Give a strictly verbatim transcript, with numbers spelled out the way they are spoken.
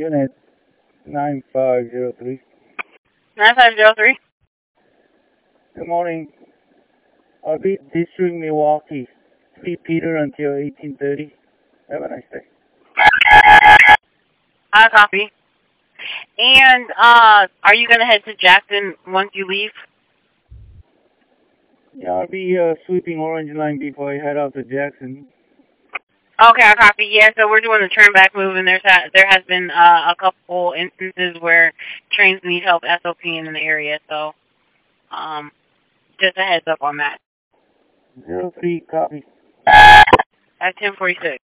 Unit nine five zero three. nine five zero three. Good morning. I'll be District Milwaukee. See Peter until eighteen thirty. Have a nice day. I copy. And uh, are you gonna head to Jackson once you leave? Yeah, I'll be uh, sweeping Orange Line before I head out to Jackson. Okay, I copy. Yeah, so we're doing the turn back move, and there's ha there has been uh, a couple instances where trains need help S O P in the area. So, um, just a heads up on that. Zero three, copy. At ten forty six.